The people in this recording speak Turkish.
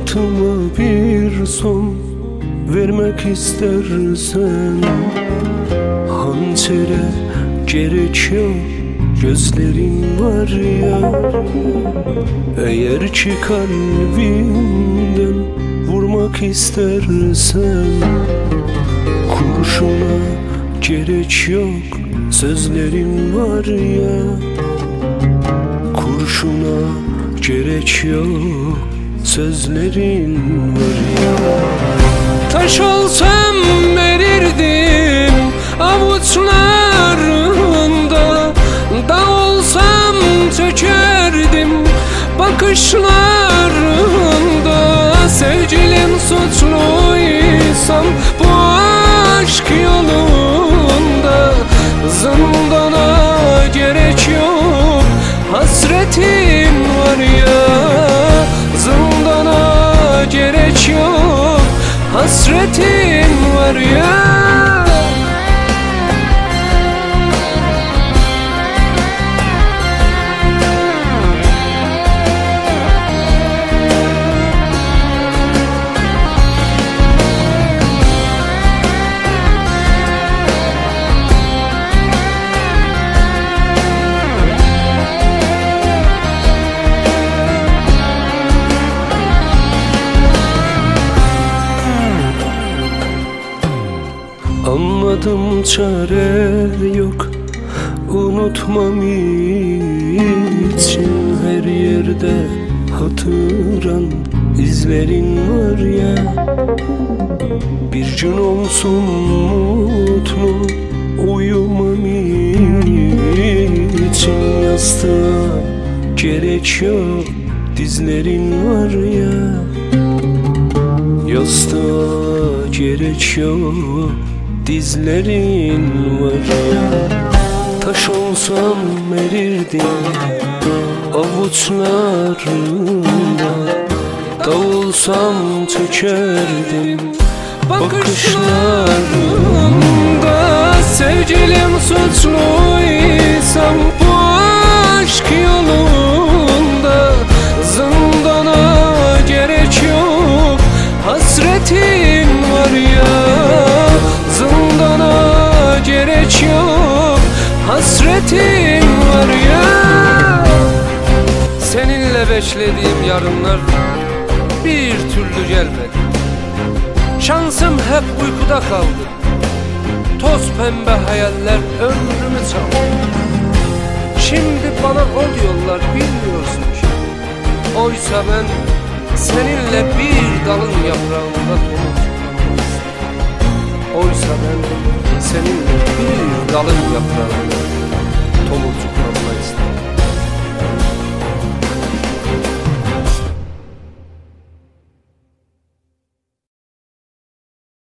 Hayatıma bir son vermek istersen, hançere gerek yok, gözlerin var ya. Eğer ki kalbimden vurmak istersen, kurşuna gerek yok, sözlerin var ya. Kurşuna gerek yok, sözlerin var ya. Taş olsam erirdim avuçlarında, dağ olsam çökerdim bakışlarında. Sevgilim suçluysam bu aşk yolunda, zindana gerek yok, hasretin var ya. Zindana gerek yok, hasretin var ya. Anladım, çare yok, unutmam için. Her yerde hatıran, izlerin var ya. Bir gün olsun mutlu uyumam için. Yastığa gerek yok, dizlerin var ya. Yastığa gerek yok, dizlerin var ya. Taş olsam erirdim avuçlarında, dağ olsam çökerdim bakışlarında. Sevgilim suçluysam bu aşk yolunda, zindana gerek yok, hasretin var ya. Zindana gerek yok, hasretin var ya. Seninle beklediğim yarınlar bir türlü gelmedi. Şansım hep uykuda kaldı. Toz pembe hayaller ömrümü çaldı. Şimdi bana o diyorlar, bilmiyorsun ki. Oysa ben seninle bir dalın yaprağında tomurcuklandım. Oysa ben seninle bir dalın yaprağında tomurcuklandım.